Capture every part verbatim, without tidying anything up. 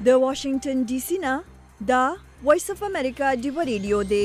د واشنگټن ډي سي نه دا وایس اف امریکا ډیو ریډیو دی.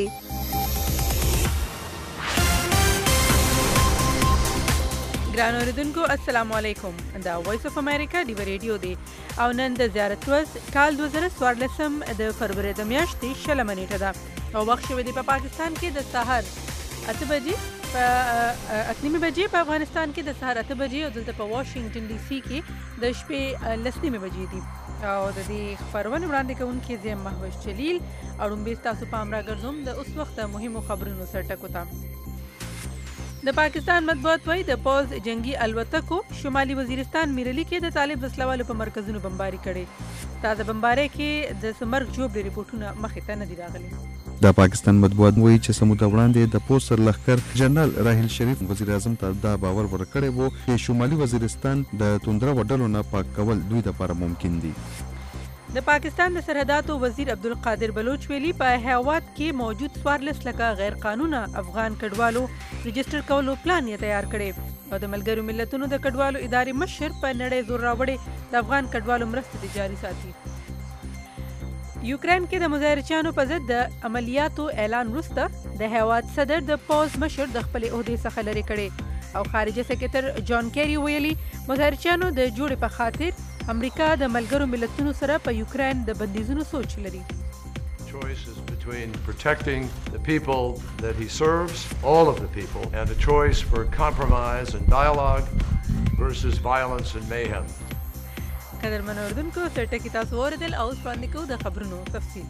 ګران اوریدونکو السلام علیکم. دا وایس اف امریکا ډیو ریډیو دی او نن د زیارت ورځ کال دوه زره څوارلسم د فروری د میاشتې شلمه نیټه ده او وخت شوی دی په پاکستان کې د سهار اته بجې په اته نیمې بجې په افغانستان کې د سهار اته بجې او دلته په واشنگټن ډي سي کې د شپې لس نیمې بجې دي او د دې خبرونه وړاندې کوونکي زه مهوش جلیل او لومړی ستاسو پام راګرځوم د اوس وخت مهمو خبرونو سره ټکو ته. د پاکستان مطبوعات وایي د پوز جنگي الوتکو شمالي وزیرستان میرلی کې د طالب وسلوالو په مرکزونو بمباري کړي. تازه بمباري کې د سمرګ جوړ ریپورتونه مخې ته نه دي راغلي. د پاکستان مطبوعات وایي چې سموده وړاندې د پوز سر لښکر جنرال راحیل شریف وزیر اعظم ته دا باور ورکړی وو چې شمالي وزیرستان د توندره وډلو نه پاک کول دوی لپاره ممکن دي. د پاکستان د سرحداتو وزیر عبدالقادر بلوچ ویلي په هیواد کې موجود څوارلس لکه غیر قانونه افغان کډوالو رجسټر کولو پلان یې تیار کړی او د ملګرو ملتونو د کډوالو ادارې مشر په نړۍ زور راوړی د افغان کډوالو مرستې جاري ساتي. یوکرين کې د مظاهرچیانو په ضد د عملیاتو اعلان وروسته د هیواد صدر د پوز مشر د خپل عہدې څخه لرې کړي او خارجه سکرټر جان کیری ویلي مظاهرچیانو د جوړې په خاطر امریکا د ملګرو ملتونو سره په یوکرين د بندیزونو سوچ لري. Choice is between protecting the people that he serves, all of the people, and a choice for compromise and dialogue versus violence and mayhem. قدرمن اوردونکو سرټه کی تاسو اوریدل او اوس باندې کو د خبرونو تفصیل.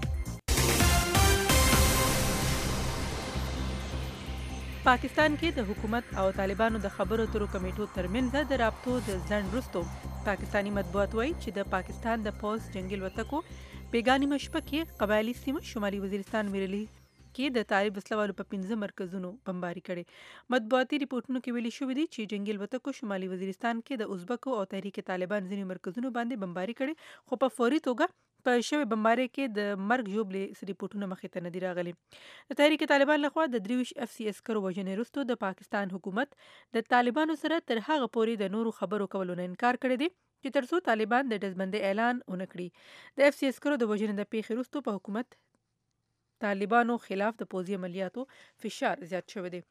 پاکستان کې د حکومت او طالبانو د خبرو اترو کمیټو ترمنځ د رابطو د ځنډ وروسته پاکستانی مطبوعات وایي چې د پاکستان د پوز جنگي الوتکو بیګاني مشبه کې قبایلی سیمه شمالي وزیرستان میرلی کې د طالب وسلوالو په پنځه مرکزونو بمباري کړي. مطبوعاتي ریپورتونو کې ویلي شوی دی چې جنگي الوتکو شمالي وزیرستان کې د ازبکو او تحریک طالبان ځینې مرکزونو باندې بمباري کړي خو په فوري توګه په شوی بمباري کې د مرګ ژوبلې ریپورتونه مخې ته نه دي راغلي. د تحریک طالبان لخوا د درویش اف سی عسکرو وژنې وروسته د پاکستان حکومت د طالبانو سره تر هغه پورې د نورو خبرو کولو نه انکار کړی دی چې ترڅو طالبان د ډزبندۍ اعلان ونه کړي. د اف سی عسکرو د وژنې د پیښې وروسته په حکومت طالبانو خلاف د پوځي عملیاتو فشار زیات شوی دی.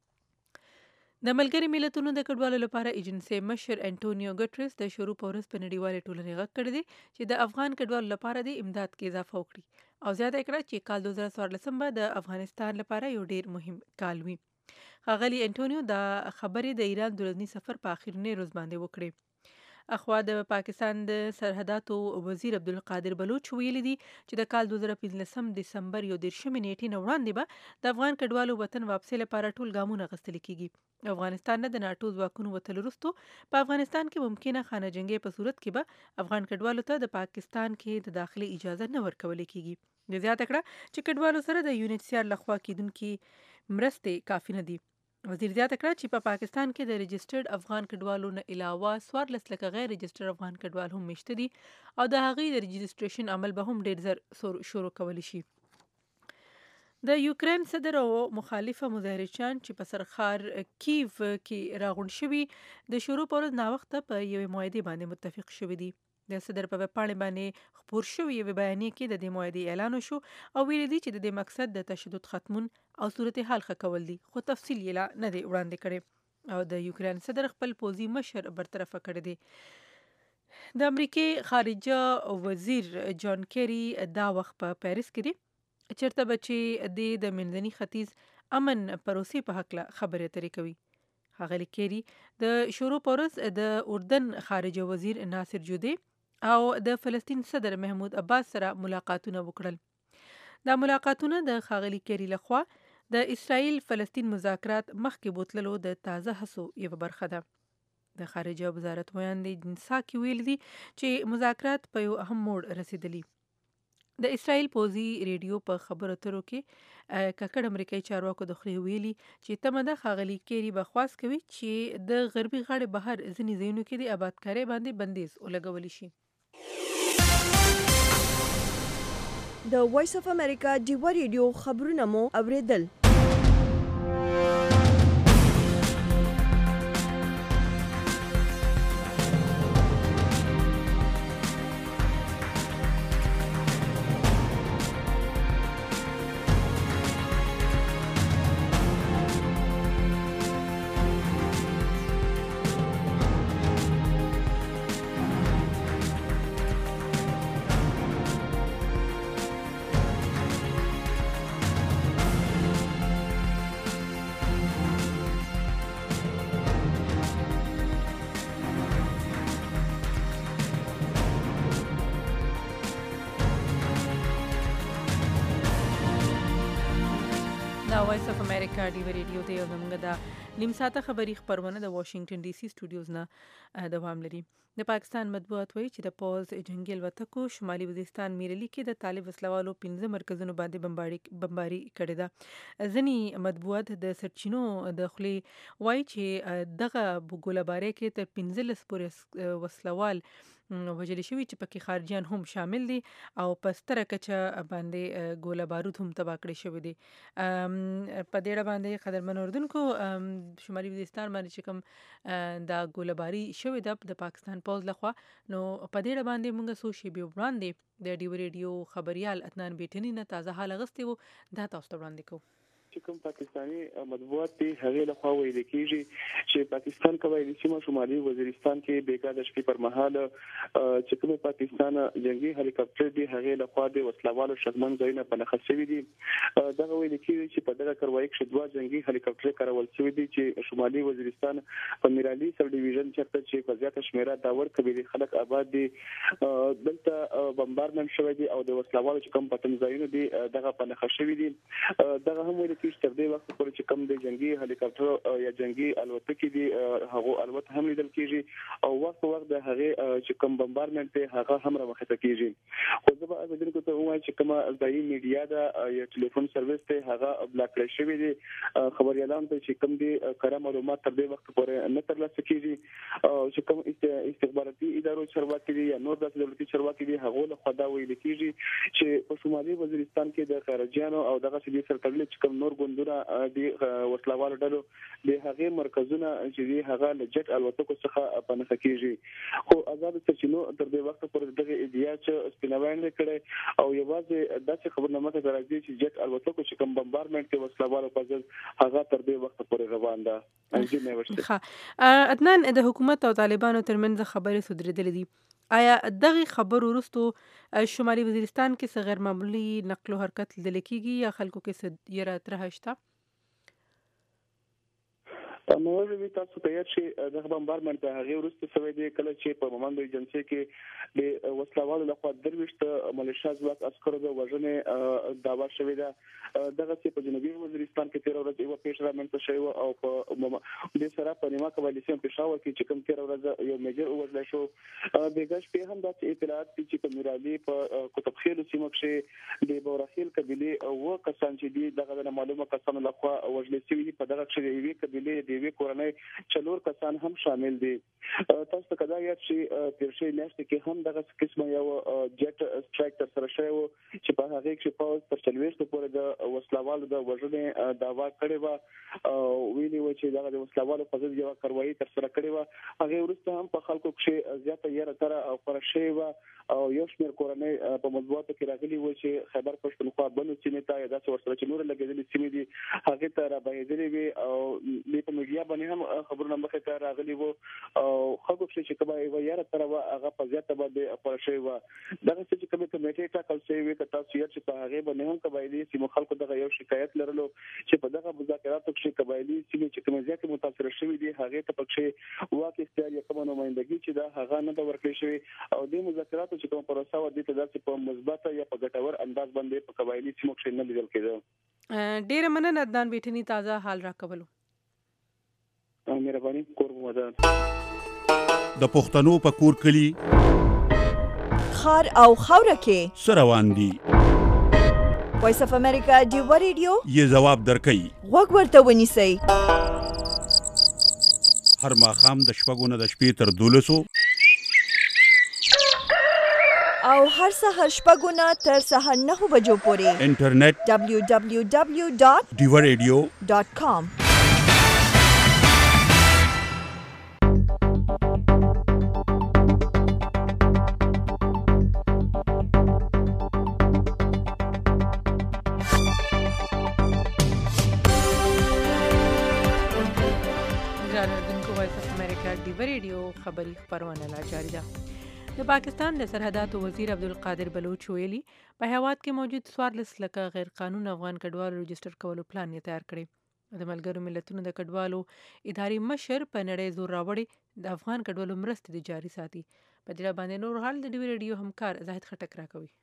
د ملګري ملتونو د کډوالو لپاره ایجنسی مشر انټونیو ګټرس د شروع په ورځ په نړیوالې ټولنې غږ کړی دی چې د افغان کډوالو لپاره د امداد کې اضافه وکړي او زیاته کړه چې کال دوه زره څوارلسم به د افغانستان لپاره یو ډیر مهم کال وي. ښاغلي انټونیو دا خبرې د ایران د ورځني سفر په اخرنۍ ورځ باندې وکړې. اخوا د پاکستان د سرحداتو وزیر عبدالقادر بلوچ ویلي دي چې د کال دوه زره پنځلسم دسمبر یو دېرشمې نیټې نه وړاندې به د افغان کډوالو وطن واپسۍ لپاره ټول ګامونه اخیستل کیږي. افغانستان نه د ناټو ځواکونو وتلو وروسته په افغانستان کې ممکنه خانه جنګۍ په صورت کې به افغان کډوالو ته د پاکستان کې د داخلي اجازه نه ورکول کیږي. د زیاته کړه چې کډوالو سره د یو ان ایچ سی آر لخوا کیدونکي مرستې کافي نه دي. وزیر زیاته کړه چې په پا پاکستان کې د رجسټرډ افغان کډوالو نه علاوه څوارلس لکه غیر رجسټر افغان کډوال هم مشته دي او د هغوی د رجسټریشن عمل به هم ډیر زر شروع کولی شي. د یوکرين صدر او مخالفه مظاهرچیان چې په سرخار کیف کې راغونډ شوي د شروع په ورځ ناوخته په یوې معاهدې باندې متفق شوي دي. د صدر په ویبپاڼې باندې خپور شوی یوې بیانیې کې د دې معاهدې اعلان وشو او ویلي دي چې د دې مقصد د تشدد ختمون او صورتحال ښه کول دي خو تفصیل یې لا نه دی وړاندې کړی او د یوکرين صدر خپل پوځي مشر برطرفه کړی دی. د امریکې خارجه وزیر جان کیری دا وخت په پیرس کې دی چېرته به چې د منځني ختیځ امن پروسې په هکله خبرې اترې کوي. ښاغلي کیری د شروع په ورځ د اردن خارجه وزیر ناصر جودې او د فلسطین صدر محمود عباس سره ملاقاتونه وکړل. دا ملاقاتونه د ښاغلي کیری لخوا د اسرائیل فلسطین مذاکرات مخکې بوتللو د تازه هڅو یوه برخه ده. د خارجه وزارت ویاندې جنسا کې ویل دي چې مذاکرات په یو اهم موړ رسیدلی. د اسرائیل پوځي ریډیو په خبرو اترو کې ککړ امریکایي چارواکو د خولې ویلي چې تمه ده ښاغلي کیری به خواست کوي چې د غربي غاړې بهر ځینې ځایونو کې د آبادکارۍ باندې بندیز ولګولی شي. د وایس اف امریکا ډیو ریډیو خبرونه مو اوریدل. وایس اف امریکا ډیو ریډیو دی او موږ دا نیم ساعته خبری خبرونه د واشنگټن ډي سي سټوډیوز نه دوام لري. د پاکستان مطبوعات وایي چې د پوز جنگي الوتکو شمالي وزیرستان میرلی کې د طالب وسلوالو پنځه مرکزونو باندې بمباری بمباری کړې ده. ځینې مطبوعات د سرچینو د خولې وایي چې دغه ګوله‌بارۍ کې تر پنځلس پورې وسلوال وژل شوي چې پکې خارجیان هم شامل دي او په ستره کچه باندې ګوله بارود هم تباه کړی شوي دي. په دې اړه باندې قدرمن اردوونکو شمالي وزیرستان باندې چې کوم دا ګوله باري شوې ده د پاکستان پوځ لخوا، نو په دې اړه باندې موږ څو شېبې وړاندې د ډیو ریډیو خبریال عدنان بیټني نه تازه حال اغوستی و، دا تاسو ته وړاندې کوو. چې کوم پاکستاني مطبوعات دي هغې لخوا ویل کېږي چې پاکستان قبایلي سیمه شمالي وزیرستان کې بیګا د شپې پر مهال چې کوم پاکستان جنگي هلیکاپټر دي هغې لخوا د وسلوالو شکمن ځایونه په نښه شوي دي. دغه ویل کېږي چې په دغه کاروایي کې دوه جنگي هلیکاپټر کارول شوي دي چې شمالي وزیرستان په میرالي سب ډیویژن چېرته چې په زیاته شمېره داور قبیلې خلک آباد دي دلته بمبارمنټ شوی دي او د وسلوالو چې کوم پټن ځایونه دي دغه په نښه شوي دي. دغه هم ویل تر دې وخت پورې چې کوم د جنگي هلیکاپټر یا جنگي الوتکې دي هغه الوت هم لیدل کېږي او وخت په وخت د هغې چې کوم بمبارمنټ دی هغه هم راوخته کېږي. خو زه به اوریدونکو ته ووایم چې کومه ځایي میډیا ده یا ټلیفون سروس دی هغه بلاک کړی شوی دی. خبریالانو ته چې کوم دي کره معلومات تر دې وخت پورې نه ترلاسه کېږي او چې کوم استخباراتي ادارو چارواکي دي یا نور داسې دولتي چارواکي دي هغو لخوا دا ویل کېږي چې په شمالي وزیرستان کې د خارجیانو او دغه سړي سره تړلي چې کوم نور ګوندونه د وسلوالو ډلو د هغې مرکزونه چې دي هغه له جټ الوتکو څخه په نښه کېږي. خو آزادو سرچینو تر دې وخته پورې دغه ادعا چې سپیناوی نه کړی او یوازې داسې خبرنامه ته راځي چې جټ الوتکو چې کوم بمبارمنټ کې وسلوالو په ضد هغه تر دې وخته پورې روان ده. ښه عدنان، د حکومت او طالبانو ترمنځ خبرې سودرېدلې دي. آیا دغه خبرو وروسته شمالي وزیرستان کې څه غیر معمولي نقل و حرکت لیدل کېږي یا خلکو کې څه یره ترهه شته؟ نو وی تاسو ته یاد شي دغه بمبارمنټ د هغې وروسته شوی دی کله چې په مومندو ایجنسۍ کې د وسلوالو لخوا درویشت ملیشیا ځواک عسکرو د وژنې دعوا شوې ده. دغسې په جنوبي وزیرستان کې تېره ورځ یوه پېښه رامنځته شوې وه او په دې سره په نیمه قبایلي سیمه پېښور کې چې کوم تېره ورځ یو میجر ووژلی شو. بېګا شپې هم داسې اطلاعات دي چې په میرالي په قطب خیلو سیمه کښې د بورخیل قبیلې اووه کسان چې دي دغه د نامعلومه کسانو لخوا وژل شوي دي. په دغه کښې د یوې قبیلې د یوې کورنۍ څلور کسان هم شامل دي. تاسو ته که دا یاد شي تېر شوې میاشتې کې هم دغسې قسمه یو جټ سټرایک ترسره شوی و چې په هغې کښې پوځ تر څلوېښتو پورې د وسلوالو د وژنې دعوا کړې وه او ویلي وه چې دغه د وسلوالو په ضد یوه کاروایي ترسره کړې وه. هغې وروسته هم په خلکو کښې زیاته یره تره او خوره شوې وه او یو شمېر کورنۍ په مطبوعاتو کې راغلي وو چې خیبر پښتونخوا بلو سیمې ته یا داسې ورسره چې نورې لګېدلې سیمې دي هغې ته رابهېدلې وې او دې په میډیا باندې هم خبرونه مخې ته راغلي وو او خلکو کښې چې کومه یوه یاره تره وه هغه په زیاته باندې خپره شوې وه. دغسې چې کومې کمیټې ټاکل شوې وې که تاسو یاد شي په هغې باندې هم قبایلي سیمو خلکو دغه یو شکایت لرلو چې په دغه مذاکراتو کښې قبایلي سیمې چې کومې زیاتې متاثره شوې دي هغې ته پکښې واک اختیار یا کومه نمایندګي چې ده هغه نه ده ورکړې شوې او دې مذاکراتو چې کومه پروسه وه دې ته داسې په مثبته یا په ګټور انداز باندې په قبایلي سیمو کښې نه لیدل کېده. ډېره مننه عدنان بیټني تازه حال راکولو. مهرباني کور مو ودان. د پښتنو په کور کلي خار او خاوره کې څه روان دي؟ وایس اف امریکا ډیو ریډیو یې ځواب درکوي. غوږ ورته ونیسئ. هر ماښام د شپږو نه د شپې تر دولسو او هر سهار شپږو نه تر سهار نهو بجو پورې انټرنیټ ډبلیو ډبلیو ډبلیو ډاټ ډیو ریډیو ډاټ کام. ریډیو خبری خبرونه لا جاری ده. د پاکستان د سرحداتو وزیر عبدالقادر بلوچ ویلي په هیواد کې موجود څوارلس لکه غیر قانون افغان کډوالو رجسټر کولو پلان یې تیار کړی. د ملګرو ملتونو د کډوالو اداري مشر په نړۍ زور راوړی د افغان کډوالو مرستې د جاري ساتي. په دې باندې نور حال د ډیو ریډیو همکار زاهد خټک راکوي.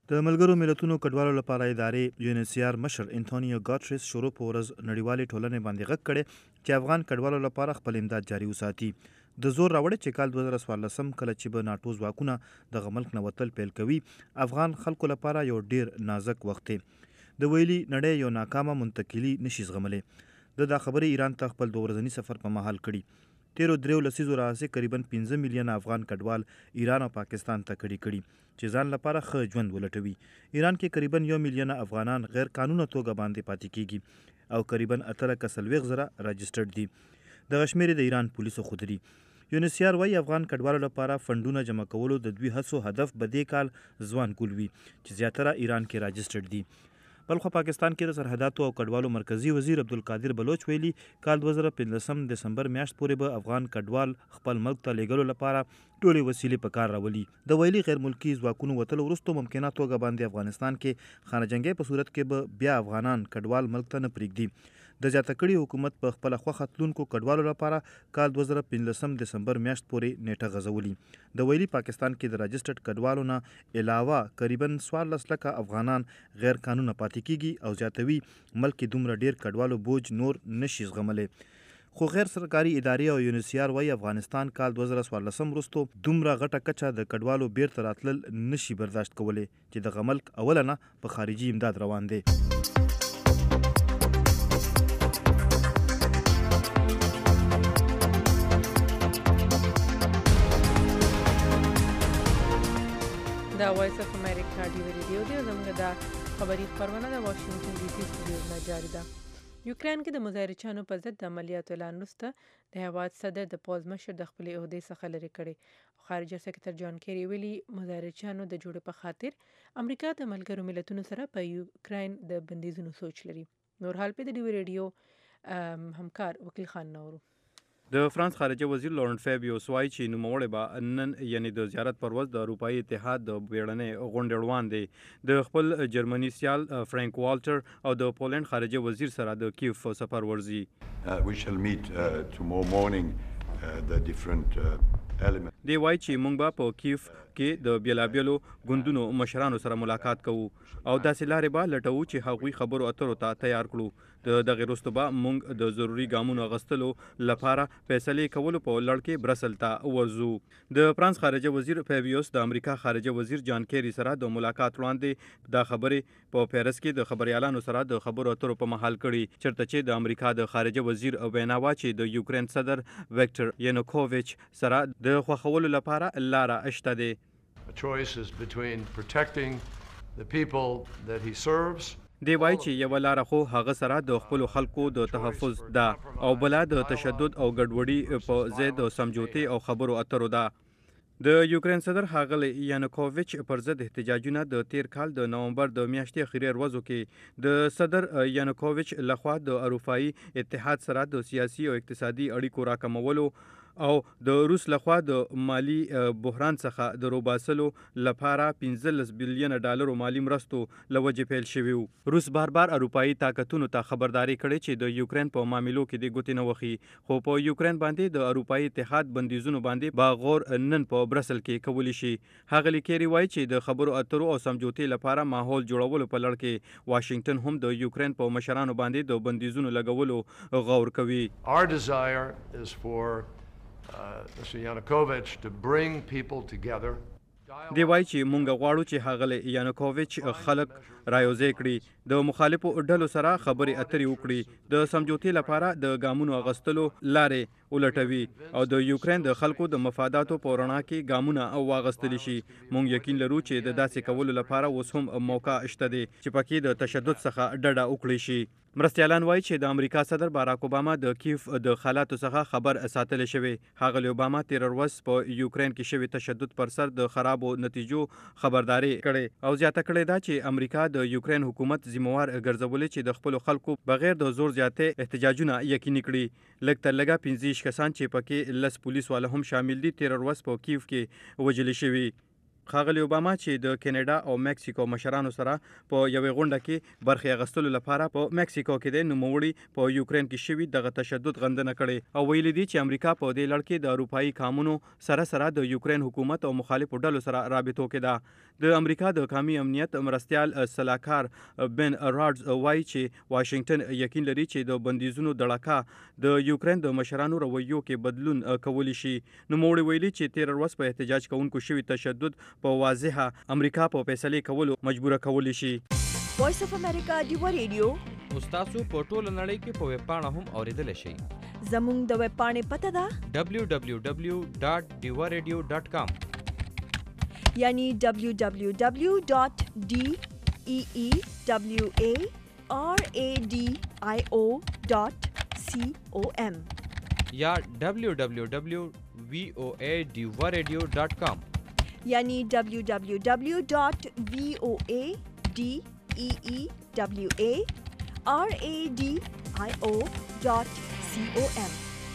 د ملګرو ملتونو کډوالو لپاره ادارې یو ان ایچ سی آر مشر انټونیو ګاټریس شروع په ورځ نړیوالې ټولنې باندې غږ کړی چې افغان کډوالو لپاره خپل امداد جاري وساتي. د زور راوړی چې کال دوه زره څوارلسم کله چې به ناټو ځواکونه دغه ملک نه وتل پیل کوي افغان خلکو لپاره یو ډیر نازک وخت دی. د ویلي نړۍ یو ناکامه منتقلي نشي زغملی. د دا خبرې ایران ته خپل دوه ورځني سفر په مهال کړي. تیرو دریو لسیزو راهیسې قریبا پنځه میلیونه افغان کډوال ایران او پاکستان ته کډي کړي چې ځان لپاره ښه ژوند ولټوي. ایران کې قریبا یو میلیونه افغانان غیر قانونه توګه باندې پاتې کیږي او قریبا اته لکه څلوېښت زره راجسټرډ دي. دغه شمېرې د ایران پولیسو ښودلي. یو ان ایچ سی آر وایي افغان کډوالو لپاره فنډونه جمع کولو د دوی هڅو هدف به دې کال ځوان کول وي چې زیاتره ایران کې راجسټرډ دي. بلخو پاکستان کې د سرحداتو او کډوالو مرکزی وزیر عبدالقادر بلوچ ویلي کال دوه زره پنځلسم دسمبر میاشت پورې به افغان کډوال خپل ملک ته لیږلو لپاره ټولې وسیلې په کار راولي. د ویلي غیر ملکي ځواکونو وتلو وروسته ممکنه توګه باندې افغانستان کې خانه جنګۍ په صورت کې به بیا افغانان کډوال ملک ته نه پرېږدي. د زیاته کړي حکومت په خپله خوښه تلونکو کډوالو لپاره کال دوه زره پنځلسم دسمبر میاشت پورې نیټه غځولي. د ویلي پاکستان کې د راجسټرډ کډوالو نه علاوه قریبا څوارلس لکه افغانان غیر قانونه پاتې کیږي او زیاتوي ملک کې دومره ډیر کډوالو بوج نور نشي زغملی. خو غیر سرکاري ادارې او یو ان ایچ سی آر وایي افغانستان کال دوه زره څوارلسم وروسته دومره غټه کچه د کډوالو بیرته راتلل نشي برداشت کولی چې دغه ملک اوله نه په خارجي امداد روان دی. دا وایس اف امریکا ډیو ریډیو دی. زموږ دا خبري خبرونه د واشنگټن ډي سي سټوډیو نه جاری ده. یوکرين کې د مظاهرچیانو پر ضد د عملیاتو اعلان وروسته د هیواد صدر د پوز مشر د خپلې عهدې څخه لرې کړي. خارجه سکرټر جان کیری ویلي مظاهرچیانو د جوړې په خاطر امریکا د ملګرو ملتونو سره په یوکرين د بندیزونو سوچ لري. نور حال په د ډیو ریډیو همکار وکیل خان نورو. د فرانس خارجه وزیر لورن فابیوس وایي چې نوموړی به نن یعنی د زیارت پر ورځ د اروپایي اتحاد د بیړنۍ غونډې روان دی. د خپل جرمني سیال فرانک والټر او د پولند خارجه وزیر سره د کیف سفر ورځي. We shall meet uh, tomorrow morning uh, the different uh, elements. دی وایي چې موږ به په کیف کې د بیلابیلو ګوندونو مشرانو سره ملاقات کوو او داسې لارې به لټوو چې هغوی خبرو اترو ته تیار کړو. د دغې وروسته به موږ د ضروري ګامونو اخیستلو لپاره فیصلې کولو په لړ کې برسل ته ورځو. د فرانس خارجه وزیر فابیوس د امریکا خارجه وزیر جان کیری سره د ملاقات وړاندې دا خبرې په پیرس کې د خبريالانو سره د خبرو اترو په محل کړي چرته چې د امریکا د خارجه وزیر ویناوا چې د یوکرين صدر ویکټر ینوکوویچ سره د خوښولو لپاره لاره اشته ده. A choice is between protecting the people that he serves. دی وایي چې یو لاره خو هغه سره د خپل خلکو د تحفظ ده او بلا د تشدد او ګډوډي په ځای د سمجوتي او خبرو اترو ده. د یوکرين صدر ښاغلی یانوکوویچ پر ضد احتجاجونه د تیر کال د نومبر د میاشتې اخیری ورځو کې د صدر یانوکوویچ لخوا د اروپایي اتحاد سره د سیاسي او اقتصادي اړیکو راکمولو او د روس لخوا د مالی بحران څخه د روباسلو لپاره پنځلس بلیون ډالرو مالی مرستو لوجې پیل شوی و. روس بار بار اروپایي طاقتونو ته خبرداري کړې چې د یوکرين په معاملو کې د ګوتې نه وخی خو په یوکرين باندې د اروپایي اتحاد بندیزونو باندې باغور نن په برسل کې کولی شي. هغه لیکري وایي چې د خبرو اترو او سمجوتي لپاره ماحول جوړولو په لړ کې واشنگټن هم د یوکرين په مشرانو باندې د بندیزونو لګولو غور کوي. Our desire is for Uh, Mister Yanukovych to bring people together. دی وایي چې مونږ غواړو چې هغه یانوکوویچ خلک رايوځای کړي د مخالفو ډلو سره خبرې اترې وکړي د سمجوتي لپاره د ګامونو اغستلو لارې ولټوي او د یوکرين د خلکو د مفاداتو په رڼا کې ګامونه واغستل شي. مونږ یقین لرو چې د داسې کولو لپاره اوس هم موقع شته دی چې پکې د تشدد څخه ډډه وکړي شي. مرستیالان وایي چې د امریکا صدر باراک اوباما د کیف د حالاتو څخه خبر ساتل شوی. ښاغلی اوباما تیر ورځ په یوکرين کې شوی تشدد پر سر د خرابو نتیجو خبرداري کړي او زیاته کړې ده چې امریکا د یوکرين حکومت ذمہوار ګرځولې چې د خپل خلکو بغیر د زور زیاتې احتجاجونه یقیني کړي. لږ تر لږه پنځه کسان چې پکې لس پولیس والا هم شامل دي تیر ورځ په کیف کې وژل شوي. ښاغلي اوباما چې د کینیډا او میکسیکو مشرانو سره په یوې غونډه کې برخې اخیستلو لپاره په میکسیکو کې د نوموړي په یوکرين کې شوي دغه تشدد غندنه کړې او ویلي دي چې امریکا په دې لړ کې د اروپایي قانونو سره سره د یوکرين حکومت او مخالفو ډلو سره رابطو کې ده د امریکا د قومي امنیت مرستيال سلاکار بن راډز وایي چې واشنگټن یقین لري چې د بندیزونو دړکا د یوکرين د مشرانو رویو کې بدلون کولی شي نوموړي ویلي چې تیر ورځ په احتجاج کوونکو شوي تشدد په واضحه امریکا په فیصلې کولو مجبوره کولی شي. وایس اف امریکا دیوا ریډیو تاسو په ټوله نړۍ کې په ویب پاڼه هم اوریدلی شئ. زموږ د ویب پاڼې پته ده دبلیو دبلیو دبلیو ډاټ ډیوا ریډیو ډاټ کام یعنی دبلیو دبلیو دبلیو ډاټ ډي ای ای دبلیو ای آر ای ډي آی او ډاټ سی او ایم یا دبلیو دبلیو دبلیو وی او ای ډیوا ریډیو ډاټ کام یعنی دبلیو دبلیو دبلیو ډاٹ وی او اے ڈی ای ای ڈبلیو اے آر اے ڈی آئی او ڈاٹ سی او ایم.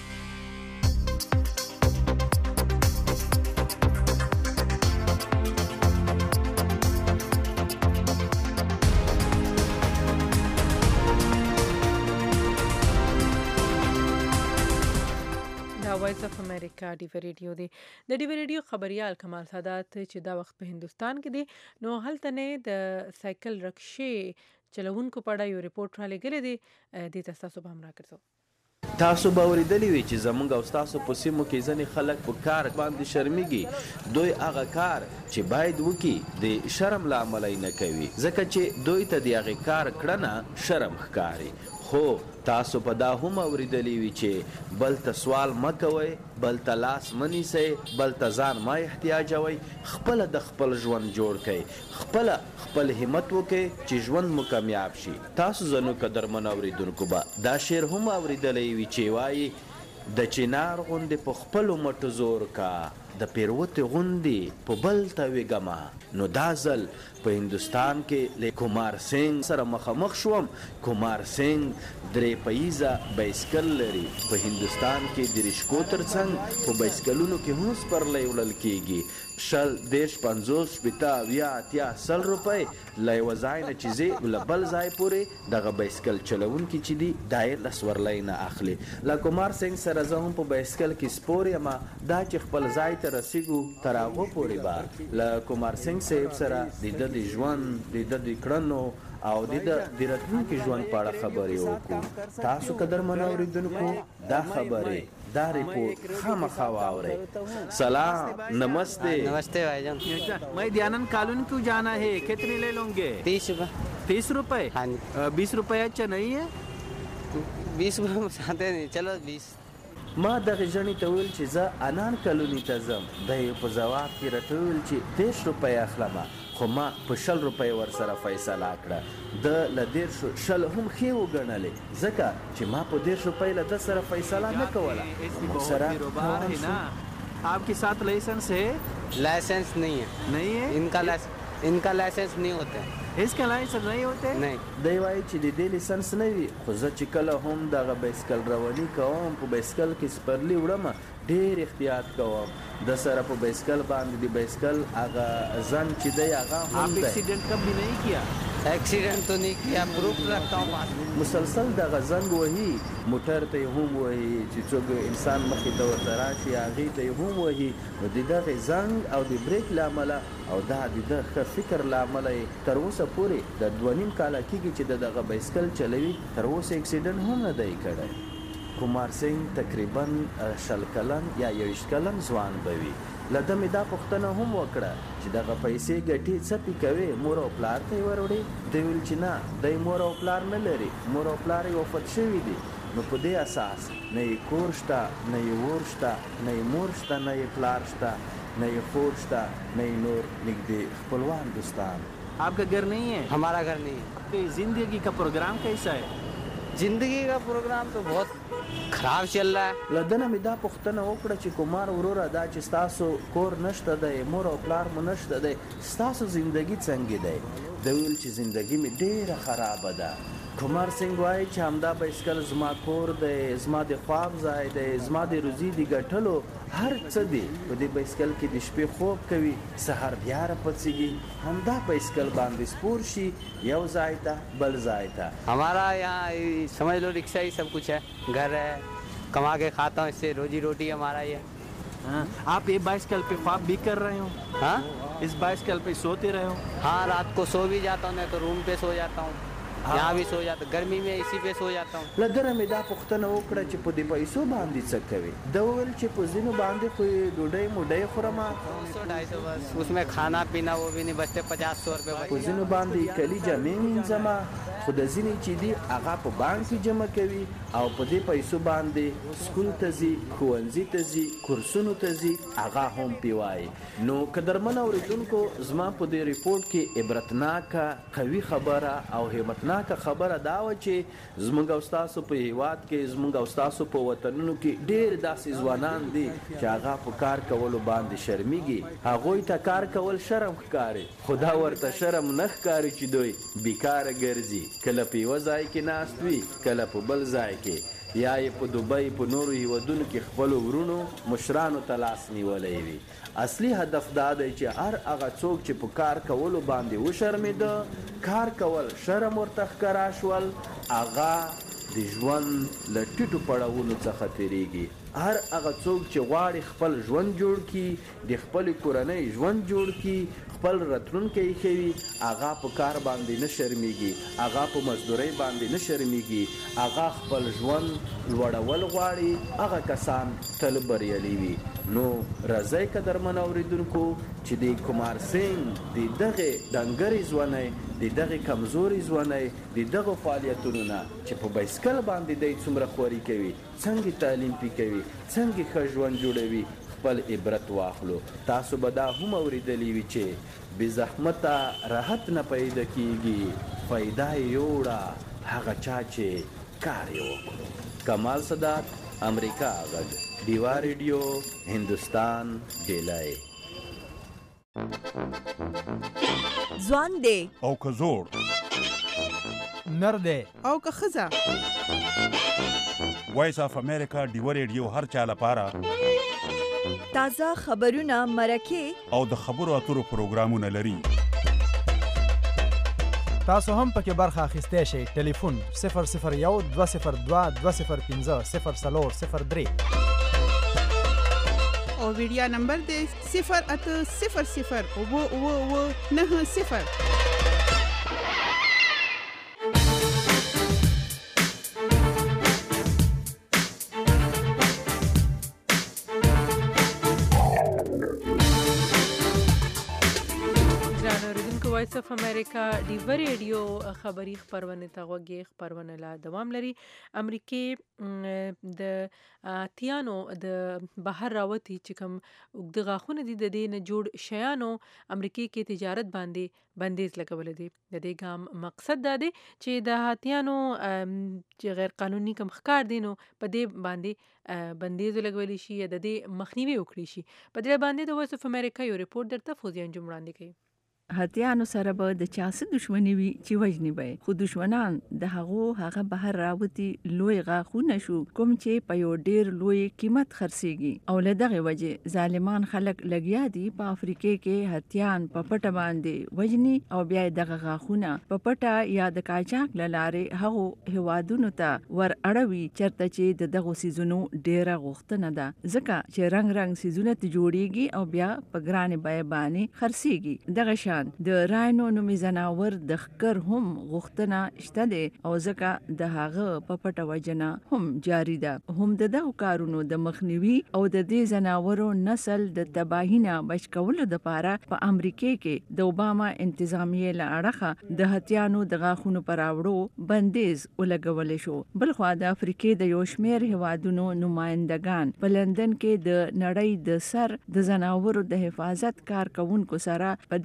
وایس اف امریکا ډیوا ریډیو دی د ډیوا ریډیو خبريال کمال سادات چې دا وخت په هندستان کې دی نو هلته نه د سایکل رکشې چلوونکو په اړه یو ریپورت را لګری دی د تاسو به هم راکړو. تاسو به ورېدلی وي چې زموږ او ستاسو په سیمو کې ځینې خلک په کار باندې شرمېږي دوی هغه کار چې باید وکړي د شرم له امله یې نه کوي ځکه چې دوی ته د هغې کار کړنه شرم ښکاري. خو تاسو په دا هم اوریدلی وي چې بل ته سوال مه کوئ بل ته لاس مه نیسئ بل ته ځان مه احتیاجوئ خپله د خپل ژوند جوړ کړئ خپله خپل همت وکړئ چې ژوند مو کامیاب شي. تاسو زنو قدرمن اوریدونکو به دا شعر هم اوریدلی وي چې وایي د چنار غوندې په خپلو مټو زور کا د پیروتې غوندې په بل ته ویږمه. نو دا ځل په هندوستان کې له کومار سنگ سره مخامخ شوم. کومار سنگ درې پاییزه بایسکل لري. په هندوستان کې د ریشکو ترڅنګ په بایسکلونو کې هم سپرلی وړل کیږي. شل دېرش پنځوس شپېته اویا اتیا سل روپۍ له یوه ځای نه چې ځې له بل ځای پورې دغه بایسکل چلونکي چې دي دا یې له سورلۍ نه اخلي. له کومار سنگ سره زه هم په بایسکل کې سپور یم دا چې خپل ځای ته رسیږو تر هغو پورې به له کومار سنگ صاحب سره د ده د ژوند د ده د کړنو او د ده د راتلونکي ژوند په اړه خبرې وکړو. تاسو قدرمن اورېدونکو دا خبرې دا report खामखा वावरे. सलाम नमस्ते. नमस्ते भाईजान. मैं दयानंद कॉलोनी क्यों जाना है कितने ले लोगे? तीस रुपए. तीस रुपए? हाँ जी. बीस रुपए अच्छा नहीं है? बीस रुपए साथे नहीं चलो बीस. ما دغه ژڼې ته ویل چې زه انان کلوني ته ځم دی په ځواب کې راته ویل چې دېرش روپۍ اخلمه خو ما په شل روپۍ ورسره فیصله کړه. د له دېرشو شل هم ښې وګڼلې ځکه چې ما په دېرش روپۍ له ده سره فیصله نه کوله سره روان شو. आपके साथ लाइसेंस है? लाइसेंस नहीं है. नहीं है? इनका लाइसेंस इनका लाइसेंस नहीं होता है. इसका लाइसेंस नहीं होते؟ नहीं. دی وایي چې د دې لیسنس نه وي خو زه چې کله هم دغه بایسکل رواني کوم په بایسکل کې سپرلي وړم ډېر احتیاط کوم. د سره په بایسکل باندې د بایسکل هغه زنګ چې دی هغه هم دی. एक्सीडेंट कभी नहीं किया? एक्सीडेंट तो नहीं किया प्रूफ रखता हूँ पास. مسلسل دغه زنګ وهي موټر ته یې هم وهي چې څوک انسان مخې ته ورته راشي هغې ته یې هم وهي نو د دغې زنګ او د بریک له امله او دا د ده ښه فکر له امله یې تر اوسه پورې د دوه نیم کاله کېږي چې د دغه بایسکل چلوي تر اوسه اکسیډنټ هم نه دی کړی. کومار سنگ تقریبا شل کلن یا یویشت کلن ځوان به وي. له ده مې دا پوښتنه هم وکړه چې دغه پیسې ګټې څه پې کوې مور او پلار ته یې وروړې؟ دی ویل چې نه دی مور او پلار نه لري مور او پلار یې وفات شوي دي نو په دې اساس نه یې کور شته نه یې ور شته نه یې مور شته نه یې پلار شته نه یې خور شته نه یې نور نږدې خپلوان دوستان. आपका घर नहीं है? हमारा घर नहीं है. जिंदगी का प्रोग्राम कैसा है? जिंदगी का प्रोग्राम तो बहुत खराब चल रहा है. لدنه مې دا پوښتنه وکړه چې کومار وروره دا چې ستاسو کور نشته دی مور او پلار مو نشته دی ستاسو زندگی څنګه دی؟ د ویل چې زندگی مې ډېره خرابه ده. کومار سنگ وایي چې همدا بایسکل زما کور دی زما د خواب ځای دی زما د روزي د ګټلو هر څه دی په دې بایسکل کې د شپې خوب کوي سحر بیا راپڅېږي همدا بایسکل باندې سپور شي یو ځای ته بل ځای ته हमारा यहाँ समझ लो रिक्शा ही सब कुछ है घर है कमा के खाता हूँ इससे रोजी रोटी हमारा ये हाँ, आप ये बाइसिकल पे ख्वाब भी कर रहे हो? हाँ इस बाइसिकल पे सोते रहे हो? हाँ रात को सो भी जाता हूँ नहीं तो रूम पे सो जाता हूँ यहाँ भी सो जाता गर्मी में इसी पे सो जाता हूँ لدره مې دا پوښتنه وکړه چې په دې پیسو باندې څه کوي دا وویل چې په ځینو باندې خو ډوډۍ موډۍ خورم सौ ढाई सौ बस उसमें खाना पीना वो भी नहीं बचते पचास सौ रुपये په ځینو باندې کلی جامې مینځم خو د ځینې چې دي هغه په بانک کې جمع کوي او په دې پیسو باندې سکول ته ځي ښوونځي ته ځي کورسونو ته ځي هغه هم پې وایي نو قدرمن اورېدونکو زما په دې ریپورټ کې عبرتناکه قوي خبره او همتناکه خبره دا وه چې زموږ او ستاسو په هیواد کې زموږ او ستاسو په وطنونو کې ډېر داسې ځوانان دي چې هغه په کار کولو باندې شرمیږي هغوی ته کار کول شرم ښکاري خو دا ورته شرم نه ښکاري چې دوی بیکاره ګرځي کله په یوه ځای کې ناست وي کله په بل ځای کې یا یې په دوبۍ په نورو هیوادونو کې خپلو ورونو مشرانو ته لاس نیولی وي اصلي هدف دا دی چې هر هغه څوک چې په کار کولو باندې وشرمېده کار کول شرم ورته ښکاره شول هغه د ژوند له ټیټو پړاوونو څخه تېرېږي هر هغه څوک چې غواړي خپل ژوند جوړ کړي د خپلې کورنۍ ژوند جوړ کړي خپل راتلونکی ښه وي هغه په کار باندې نه شرمېږي هغه په مزدورۍ باندې نه شرمېږي هغه خپل ژوند لوړول غواړي هغه کسان تل بریالي وي نو راځئ قدرمن اورېدونکو چې د کمار سنګ د دغې ډنګرې ځوانۍ د دغې کمزورې ځوانۍ د دغو فعالیتونو نه چې په بایسکل باندې دی څومره خواري کوي څنګه تعلیم پې کوي څنګه ښه ژوند جوړوي خپل عبرت واخلو تاسو به دا هم اورېدلی وي چې بې زحمته راحت نه پیدا کیږي فایده یې یوړه هغه چا چې کار یې وکړو کمال صدات امریکا غږ ډیوا ریډیو هندوستان ډیلای ځوان دی او که زوړ نر دی او که ښځه وایس اف امریکا ډیوا ریډیو هر چا لپاره تازه خبرونه مرکې او د خبرو اترو پروګرامونه لري تاسو هم پکې برخه اخیستی شئ ټلیفون صفر صفر یو دوه صفر دوه دوه صفر پنځه صفر څلور صفر درې او ویډیا نمبر دی صفر اته صفر صفر اووه اووه اووه نهه صفر وایس اف امریکا ډیوا ریډیو خبری خبرونه ته غوږی خبرونه لا دوام لري امریکای د اتیانو د بهر راوتی چې کوم د غاخونه دي د دې نه جوړ شیانو امریکای کې تجارت باندې بندیز لګول دي د دې ګام مقصد دا دی چې د هاتیانو چې غیر قانوني کم ښکار دي نو په دې باندې بندیز لګول شي د دې مخنیوي وکړي شي په دې باندې د وایس اف امریکا یو ریپورت درته فوزیان جمعران کوي هاتیانو سره به د چا څه دښمني وي چې وژني به خو دښمنان د هغو هغه بهر راوتی لوی غاښونه شو کوم چې په یو ډیر لوی قیمت خرڅيږي او له دغه وجه ظالمان خلک لګیا دي په افریقا کې هاتیان په پټه باندې وژني او بیا دغه غاښونه په پټه یا د کاچاک لاره هغو هوادونو ته ور اړوي چرته چې د دغه سيزونو ډیره غوښتنه ده ځکه چې رنگ رنگ سيزونه ته جوړيږي او بیا په ګرانه بیه باندې خرڅيږي دغه شان د راینو نومي زناور د خکر هم غوښتنه شته دي او ځکه د هغه په پټه وجنه هم جاری ده هم د دغه کارونو د مخنیوي او د دې زناورو نسل د تباہینه بچ کولو لپاره په امریکا کې د اوباما انتظامیه لاړه د هتیانو د غاخونو پر راوړو بندیز ولګول شو بلخو د افریقا د یو شمیر هوادونو نمائندگان په لندن کې د نړۍ د سر د زناورو د حفاظت کارکونکو سره په دې غرض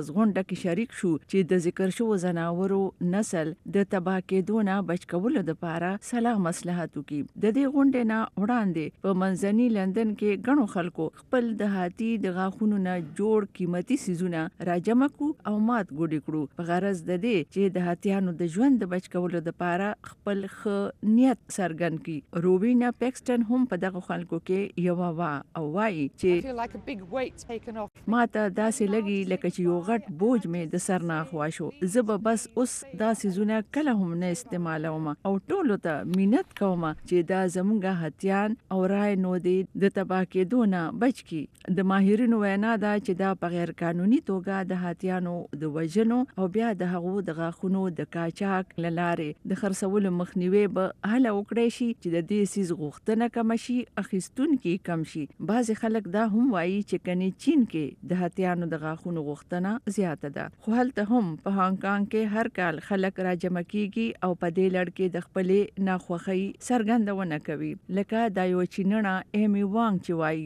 ورځ غونډه کې شریک شو چې د ذکر شوو ځناورو نسل د تباه کېدو نه بچ کولو لپاره صلاح مصلحت وکړي. د دې غونډې نه وړاندې په منځني لندن کې ګڼو خلکو خپل د هاتي د غاښونو نه جوړ قیمتي سیزونه راجمع کړو او مات ګوډې کړو په غرض د دې چې د هاتیانو د ژوند د بچ کولو لپاره خپل ښه نیت څرګند کړي. روبینا پیکسټن هم په دغه خلکو کې یو وا او وایي چې ماته داسې لګي لکه چې یو غټ بوج مې د سر نه اخوا شو. زه به بس اوس دا سیزونه کله هم نه استعمالوم او ټولو ته مینت کوم چې دا زمونږ هاتیان او رای نو دی د تباه کېدو نه بچ کړي. د ماهرینو وینا ده چې دا په غیر قانوني توګه د هاتیانو د وژنو او بیا د هغو د غاښونو د قاچاق له لارې د خرڅولو مخنیوي به هله وکړی شي چې د دې سیز غوښتنه کم شي، اخیستونکي کم شي. بعضې خلک دا هم وایي چې کنې چین کې د هاتیانو د غاښونو غوښتنه زیاته ده. خو هلته هم په هانګ کانګ کې هر کال خلک راجمع کیږي او په دې لړ کې د خپلې ناخوښۍ څرګندونه کوي. لکه دا یو چینړه ایمی وانګ چې وایي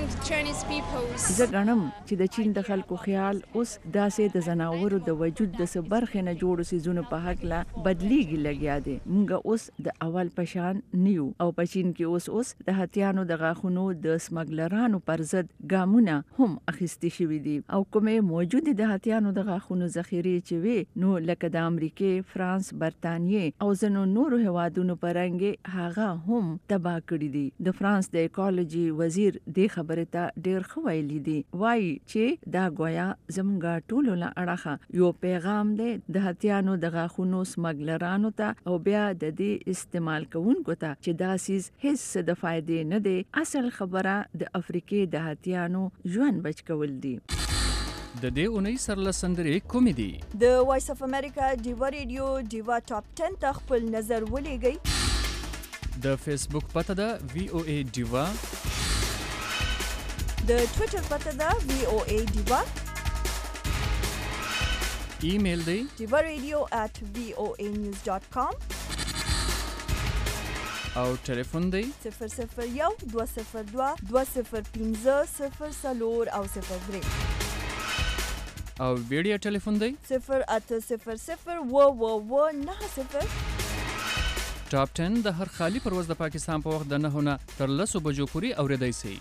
زه ګڼم چې د چین د خلکو خیال اوس داسې د ځناورو د وجود د څه برخې نه جوړو سیزونو په هکله بدلیږي لګیا دی. موږ اوس د اول په شان نیو او په چین کې اوس اوس د هاتیانو د غاښونو د سمګلرانو پر ضد ګامونه هم اخیستي شوي دي او کومې موجودې د هاتیانو د غاښونو ذخیرې چې وي نو لکه د امریکې، فرانس، برطانیې او ځینو نورو هیوادونو په رنګ هغه هم تباه کړي دي. د فرانس د ایکولوژي وزیر دې خبرې ته ډېر ښه ویلي دي. وایي چې دا ګویا زموږ ټولو له اړخه یو پیغام دی د هاتیانو د غاښونو سمګلرانو ته او بیا د دې استعمال کوونکو ته چې دا سیز هیڅ د فائدې نه دی. اصل خبره د افریقې د هاتیانو ژوند بچ کول دي. د دې اونۍ سرلسندرې کومې دي؟ د وایس اف امریکا ډیوا ریډیو ډیوا ټاپ ټن ته خپل نظر ولېږئ. د فیسبوک پته ده وی او ای ډیوا، د ټویټر پته ده وی او ای ډیوا، ایمیل دی ډیوا ریډیو ایٹ وی او ای نیوز ډاٹ کام او ټلیفون دی صفر صفر یو دوه صفر دوه دوه صفر پنځه صفر څلور او صفر درې او ویډیو ټلیفون دی صفر اته صفر صفر اوه اوه اوه نهه صفر. ټاپ ټن د هر خالی پرواز د پاکستان په وخت د نهو نه تر لسو بجو پورې اورېدی سئ.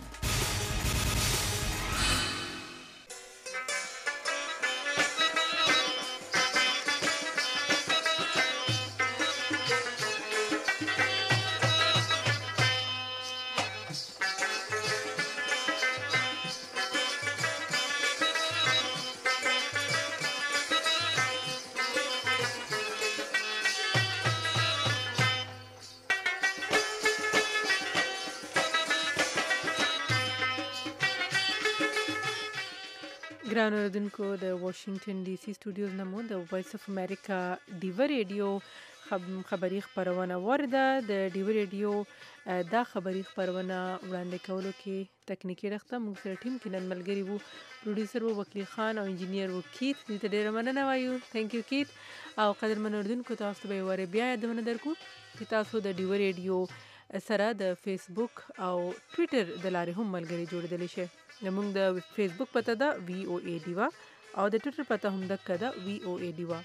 ګران اوریدونکو د واشنگټن ډي سي سټوډیوز نه مو د وایس اف امریکا ډیوا ریډیو خبري خبرونه ورده. د ډیوا ریډیو دا خبري خبرونه وړاندې کولو کې تکنیکی رخته موږ سره ټیم کې نن ملګری وو پروډوسر وو وکیل خان او انجینیر وو کیت. دې ته ډیره مننه وایو. ثانک یو کیت. او قدرمن اوریدونکو تاسو ته به واره بیا یادونه درکو چې تاسو د ډیوا ریډیو سره د فیسبوک او ټویټر د لارې هم ملګری جوړېدلی شئ. زموږ د فیسبوک پته ده وی او ای ډیوا او د ټویټر پته هم دکه ده وی او ای ډیوا.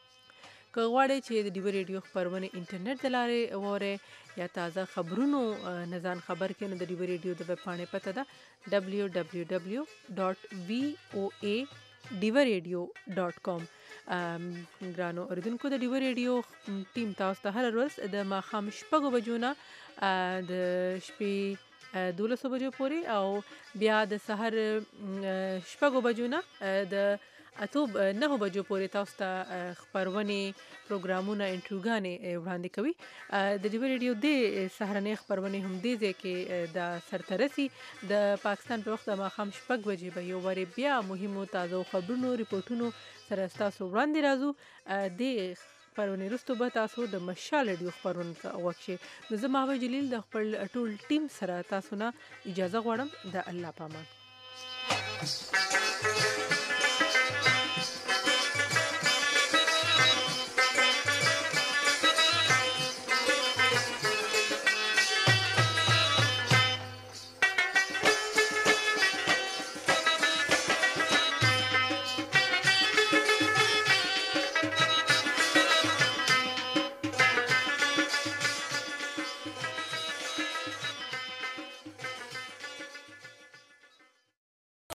که غواړئ چې د ډیوا ریډیو خبرونه انټرنیټ د لارې واورئ یا تازه خبرونو نه ځان خبر کړئ نو د ډیوا ریډیو د ویب پاڼې پته ده ډبلیو ډبلیو ډبلیو ډاټ وی او ای ډیوا ریډیو ډاټ کام. ګرانو اوریدونکو د ډیوا ریډیو ټیم تاسو ته هره ورځ د ماښام شپږو بجو نه د شپې دولسو بجو پورې او بیا د سحر شپږو بجو نه د اته نهو بجو پورې تاسو ته خبرونه پروګرامونه انټروګانې وړاندې کوي. د ډیوا ریډیو د سحرنې خبرونه هم دي چې د سرترسي د پاکستان په وخت د ماښام شپږ بجې به یو وری بیا مهمو تازه خبرونو ریپورتونو سره تاسو وړاندې راځو. د خبرونه وروسته به تاسو د مشال ریډیو خبرونه ته وکشي. نو زه ماهوی جلیل د خپل ټول ټیم سره تاسو نه اجازه غواړم. د الله پامان.